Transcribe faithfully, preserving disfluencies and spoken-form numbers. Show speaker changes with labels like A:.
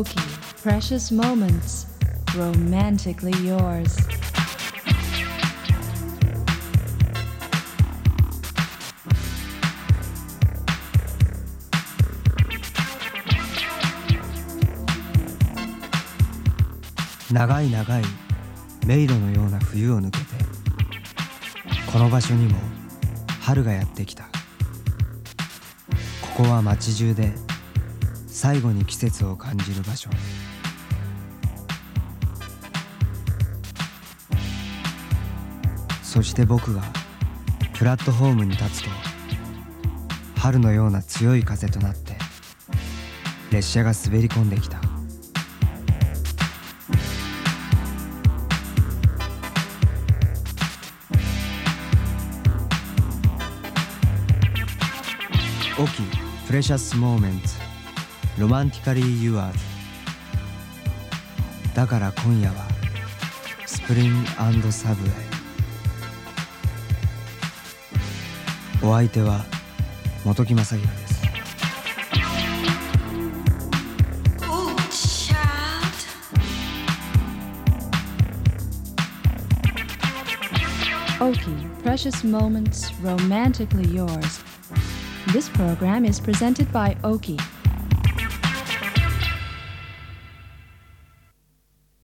A: Oki, Precious Moments, Romantically Yours.
B: 長い長い迷路のような冬を抜けてこの場所にも春がやってきた。ここは街中で最後に季節を感じる場所。そして僕がプラットホームに立つと春のような強い風となって列車が滑り込んできた。オキ、Precious Moments, Romantically Yours。 だから今夜はスプリング&サブウェイ。お相手は本木正宏です。
A: Oki, Precious Moments, Romantically Yours. This program is presented by Oki.